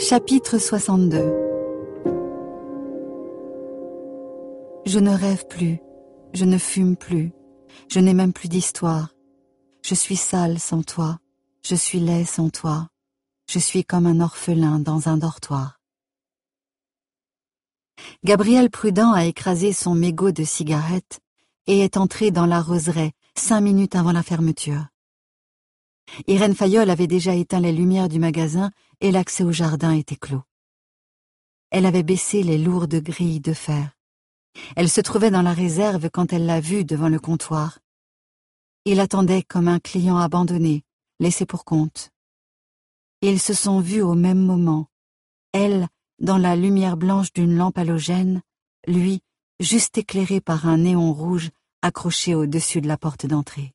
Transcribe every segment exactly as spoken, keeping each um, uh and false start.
Chapitre soixante-deux. Je ne rêve plus, je ne fume plus, je n'ai même plus d'histoire. Je suis sale sans toi, je suis laid sans toi, je suis comme un orphelin dans un dortoir. Gabriel Prudent a écrasé son mégot de cigarette et est entré dans la roseraie cinq minutes avant la fermeture. Irène Fayolle avait déjà éteint les lumières du magasin et l'accès au jardin était clos. Elle avait baissé les lourdes grilles de fer. Elle se trouvait dans la réserve quand elle l'a vu devant le comptoir. Il attendait comme un client abandonné, laissé pour compte. Ils se sont vus au même moment, elle dans la lumière blanche d'une lampe halogène, lui juste éclairé par un néon rouge accroché au-dessus de la porte d'entrée.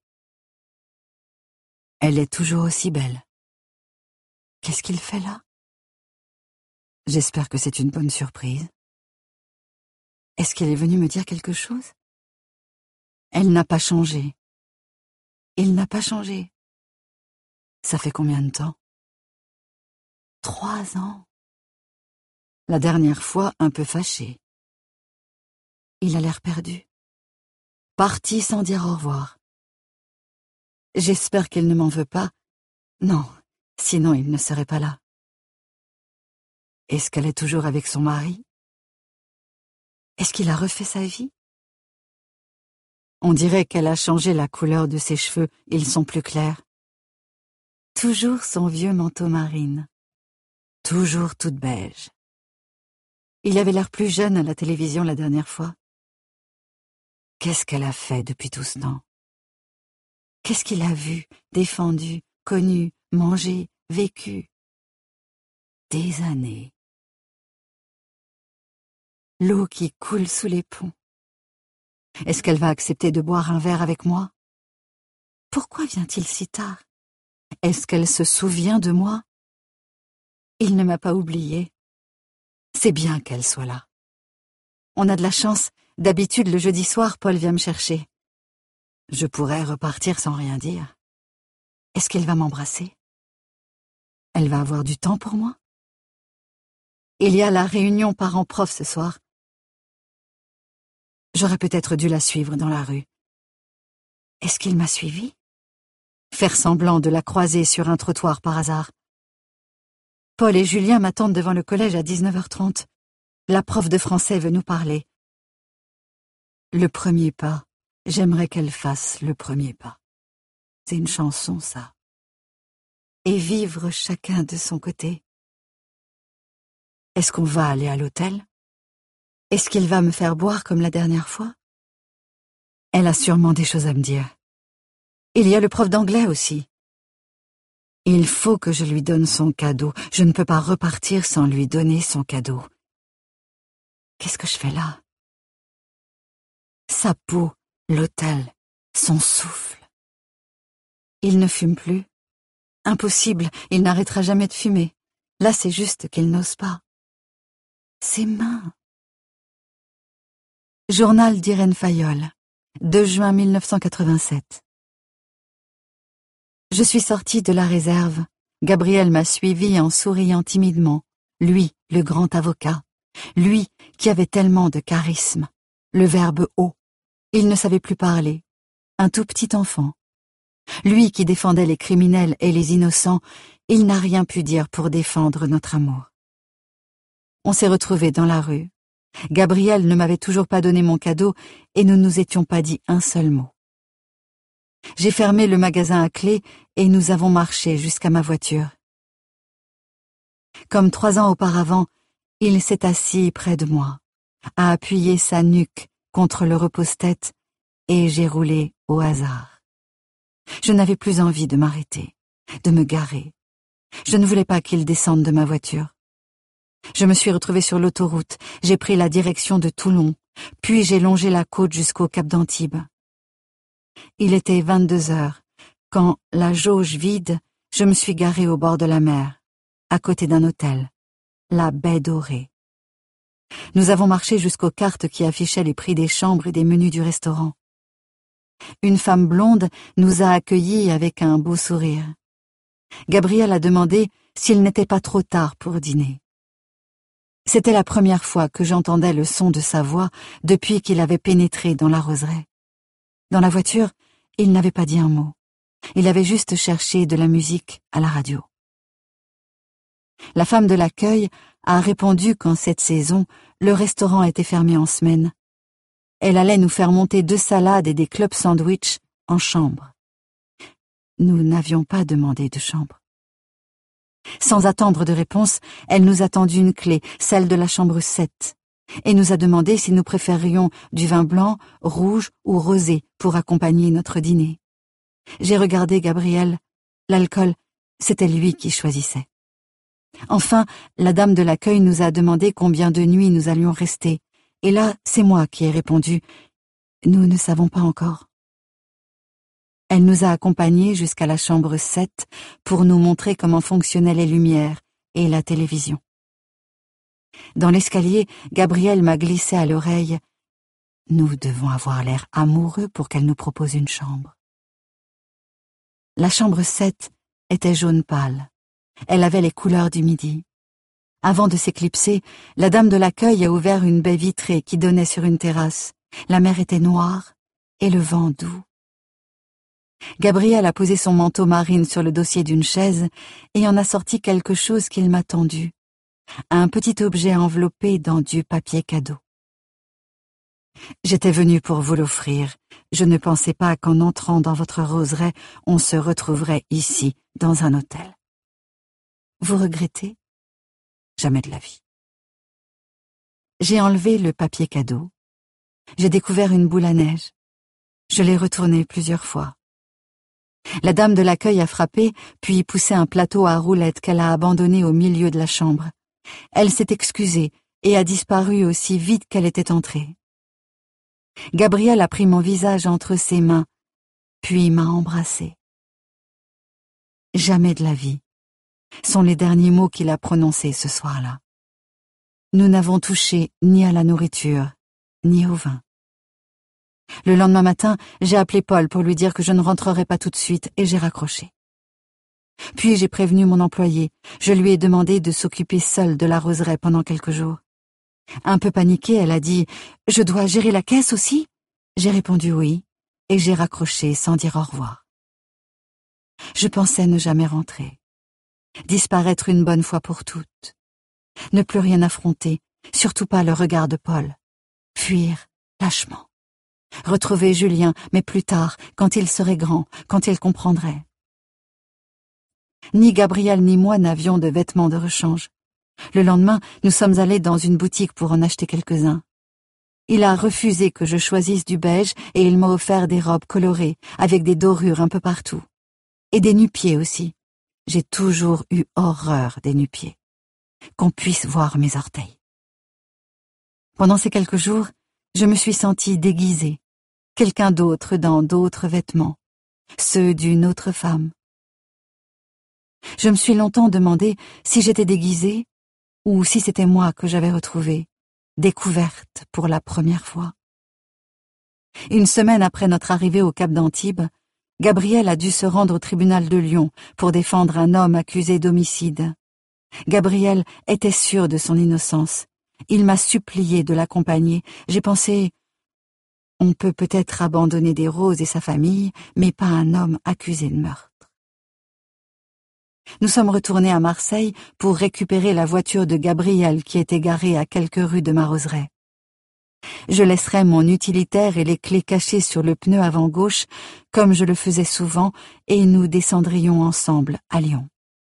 Elle est toujours aussi belle. Qu'est-ce qu'il fait là? J'espère que c'est une bonne surprise. Est-ce qu'il est venu me dire quelque chose? Elle n'a pas changé. Il n'a pas changé. Ça fait combien de temps? Trois ans. La dernière fois, un peu fâché. Il a l'air perdu. Parti sans dire au revoir. J'espère qu'il ne m'en veut pas. Non, sinon il ne serait pas là. Est-ce qu'elle est toujours avec son mari? Est-ce qu'il a refait sa vie? On dirait qu'elle a changé la couleur de ses cheveux, ils sont plus clairs. Toujours son vieux manteau marine. Toujours toute beige. Il avait l'air plus jeune à la télévision la dernière fois. Qu'est-ce qu'elle a fait depuis tout ce temps? Qu'est-ce qu'il a vu, défendu, connu, mangé, vécu? Des années. L'eau qui coule sous les ponts. Est-ce qu'elle va accepter de boire un verre avec moi? Pourquoi vient-il si tard? Est-ce qu'elle se souvient de moi? Il ne m'a pas oublié. C'est bien qu'elle soit là. On a de la chance, d'habitude le jeudi soir, Paul vient me chercher. Je pourrais repartir sans rien dire. Est-ce qu'elle va m'embrasser? Elle va avoir du temps pour moi? Il y a la réunion parents-prof ce soir. J'aurais peut-être dû la suivre dans la rue. Est-ce qu'il m'a suivi? Faire semblant de la croiser sur un trottoir par hasard. Paul et Julien m'attendent devant le collège à dix-neuf heures trente. La prof de français veut nous parler. Le premier pas, j'aimerais qu'elle fasse le premier pas. C'est une chanson, ça. Et vivre chacun de son côté. Est-ce qu'on va aller à l'hôtel? Est-ce qu'il va me faire boire comme la dernière fois? Elle a sûrement des choses à me dire. Il y a le prof d'anglais aussi. Il faut que je lui donne son cadeau. Je ne peux pas repartir sans lui donner son cadeau. Qu'est-ce que je fais là? Sa peau, l'hôtel, son souffle. Il ne fume plus. Impossible, il n'arrêtera jamais de fumer. Là, c'est juste qu'il n'ose pas. Ses mains. Journal d'Irène Fayolle, deux juin mille neuf cent quatre-vingt-sept. Je suis sortie de la réserve. Gabriel m'a suivi en souriant timidement. Lui, le grand avocat. Lui qui avait tellement de charisme. Le verbe haut. Il ne savait plus parler. Un tout petit enfant. Lui qui défendait les criminels et les innocents, il n'a rien pu dire pour défendre notre amour. On s'est retrouvés dans la rue. Gabriel ne m'avait toujours pas donné mon cadeau et nous ne nous étions pas dit un seul mot. J'ai fermé le magasin à clé et nous avons marché jusqu'à ma voiture. Comme trois ans auparavant, il s'est assis près de moi, a appuyé sa nuque contre le repose-tête et j'ai roulé au hasard. Je n'avais plus envie de m'arrêter, de me garer. Je ne voulais pas qu'il descende de ma voiture. Je me suis retrouvée sur l'autoroute, j'ai pris la direction de Toulon, puis j'ai longé la côte jusqu'au Cap d'Antibes. Il était vingt-deux heures, quand, la jauge vide, je me suis garée au bord de la mer, à côté d'un hôtel, la Baie Dorée. Nous avons marché jusqu'aux cartes qui affichaient les prix des chambres et des menus du restaurant. Une femme blonde nous a accueillis avec un beau sourire. Gabriel a demandé s'il n'était pas trop tard pour dîner. C'était la première fois que j'entendais le son de sa voix depuis qu'il avait pénétré dans la roseraie. Dans la voiture, il n'avait pas dit un mot. Il avait juste cherché de la musique à la radio. La femme de l'accueil a répondu qu'en cette saison, le restaurant était fermé en semaine. Elle allait nous faire monter deux salades et des club sandwich en chambre. Nous n'avions pas demandé de chambre. Sans attendre de réponse, elle nous a tendu une clé, celle de la chambre sept, et nous a demandé si nous préférions du vin blanc, rouge ou rosé pour accompagner notre dîner. J'ai regardé Gabriel. L'alcool, c'était lui qui choisissait. Enfin, la dame de l'accueil nous a demandé combien de nuits nous allions rester, et là, c'est moi qui ai répondu « Nous ne savons pas encore ». Elle nous a accompagnés jusqu'à la chambre sept pour nous montrer comment fonctionnaient les lumières et la télévision. Dans l'escalier, Gabriel m'a glissé à l'oreille « Nous devons avoir l'air amoureux pour qu'elle nous propose une chambre ». La chambre sept était jaune pâle. Elle avait les couleurs du midi. Avant de s'éclipser, la dame de l'accueil a ouvert une baie vitrée qui donnait sur une terrasse. La mer était noire et le vent doux. Gabriel a posé son manteau marine sur le dossier d'une chaise et en a sorti quelque chose qu'il m'a tendu. Un petit objet enveloppé dans du papier cadeau. J'étais venue pour vous l'offrir. Je ne pensais pas qu'en entrant dans votre roseraie, on se retrouverait ici, dans un hôtel. Vous regrettez? Jamais de la vie. J'ai enlevé le papier cadeau. J'ai découvert une boule à neige. Je l'ai retournée plusieurs fois. La dame de l'accueil a frappé, puis poussé un plateau à roulettes qu'elle a abandonné au milieu de la chambre. Elle s'est excusée et a disparu aussi vite qu'elle était entrée. Gabriel a pris mon visage entre ses mains, puis m'a embrassé. Jamais de la vie, sont les derniers mots qu'il a prononcés ce soir-là. Nous n'avons touché ni à la nourriture, ni au vin. Le lendemain matin, j'ai appelé Paul pour lui dire que je ne rentrerais pas tout de suite et j'ai raccroché. Puis j'ai prévenu mon employé. Je lui ai demandé de s'occuper seule de la roseraie pendant quelques jours. Un peu paniquée, elle a dit « Je dois gérer la caisse aussi ?» J'ai répondu oui, et j'ai raccroché sans dire au revoir. Je pensais ne jamais rentrer. Disparaître une bonne fois pour toutes. Ne plus rien affronter, surtout pas le regard de Paul. Fuir lâchement. Retrouver Julien, mais plus tard, quand il serait grand, quand il comprendrait. Ni Gabriel ni moi n'avions de vêtements de rechange. Le lendemain, nous sommes allés dans une boutique pour en acheter quelques-uns. Il a refusé que je choisisse du beige et il m'a offert des robes colorées, avec des dorures un peu partout. Et des nu-pieds aussi. J'ai toujours eu horreur des nu-pieds. Qu'on puisse voir mes orteils. Pendant ces quelques jours, je me suis sentie déguisée, quelqu'un d'autre dans d'autres vêtements, ceux d'une autre femme. Je me suis longtemps demandé si j'étais déguisée ou si c'était moi que j'avais retrouvée, découverte pour la première fois. Une semaine après notre arrivée au Cap d'Antibes, Gabriel a dû se rendre au tribunal de Lyon pour défendre un homme accusé d'homicide. Gabriel était sûr de son innocence. Il m'a supplié de l'accompagner. J'ai pensé, on peut peut-être abandonner des roses et sa famille, mais pas un homme accusé de meurtre. Nous sommes retournés à Marseille pour récupérer la voiture de Gabriel qui était garée à quelques rues de ma roseraie. Je laisserai mon utilitaire et les clés cachées sur le pneu avant gauche, comme je le faisais souvent, et nous descendrions ensemble à Lyon.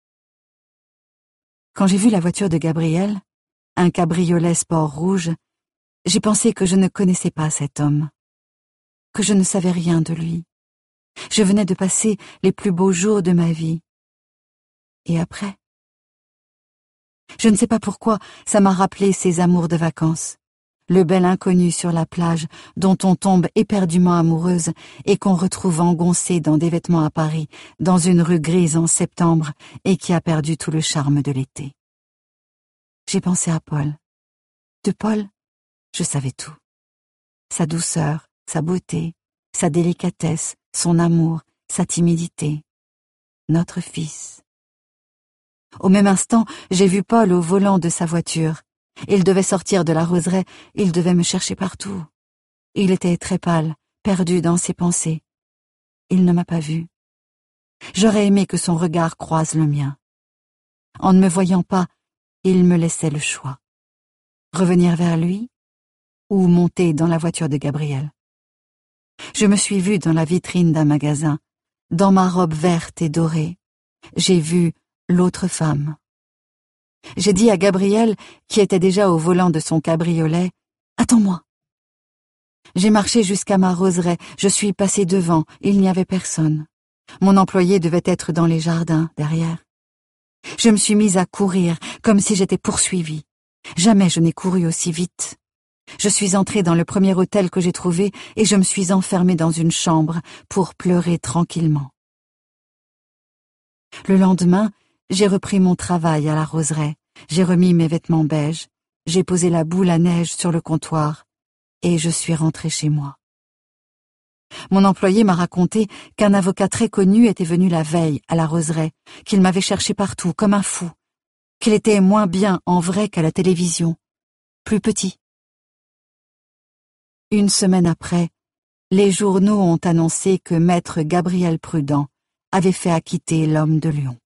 Quand j'ai vu la voiture de Gabriel, un cabriolet sport rouge, j'ai pensé que je ne connaissais pas cet homme, que je ne savais rien de lui. Je venais de passer les plus beaux jours de ma vie. Et après? Je ne sais pas pourquoi, ça m'a rappelé ces amours de vacances. Le bel inconnu sur la plage, dont on tombe éperdument amoureuse et qu'on retrouve engoncé dans des vêtements à Paris, dans une rue grise en septembre et qui a perdu tout le charme de l'été. J'ai pensé à Paul. De Paul, je savais tout. Sa douceur, sa beauté, sa délicatesse, son amour, sa timidité. Notre fils. Au même instant, j'ai vu Paul au volant de sa voiture. Il devait sortir de la roseraie, il devait me chercher partout. Il était très pâle, perdu dans ses pensées. Il ne m'a pas vue. J'aurais aimé que son regard croise le mien. En ne me voyant pas, il me laissait le choix. Revenir vers lui ou monter dans la voiture de Gabriel. Je me suis vue dans la vitrine d'un magasin, dans ma robe verte et dorée. J'ai vu l'autre femme. J'ai dit à Gabriel, qui était déjà au volant de son cabriolet, « Attends-moi ». J'ai marché jusqu'à ma roseraie, je suis passé devant, il n'y avait personne. Mon employé devait être dans les jardins, derrière. Je me suis mise à courir, comme si j'étais poursuivie. Jamais je n'ai couru aussi vite. Je suis entrée dans le premier hôtel que j'ai trouvé et je me suis enfermée dans une chambre pour pleurer tranquillement. Le lendemain, j'ai repris mon travail à la roseraie, j'ai remis mes vêtements beige, j'ai posé la boule à neige sur le comptoir et je suis rentrée chez moi. Mon employé m'a raconté qu'un avocat très connu était venu la veille à la roseraie, qu'il m'avait cherché partout comme un fou, qu'il était moins bien en vrai qu'à la télévision, plus petit. Une semaine après, les journaux ont annoncé que maître Gabriel Prudent avait fait acquitter l'homme de Lyon.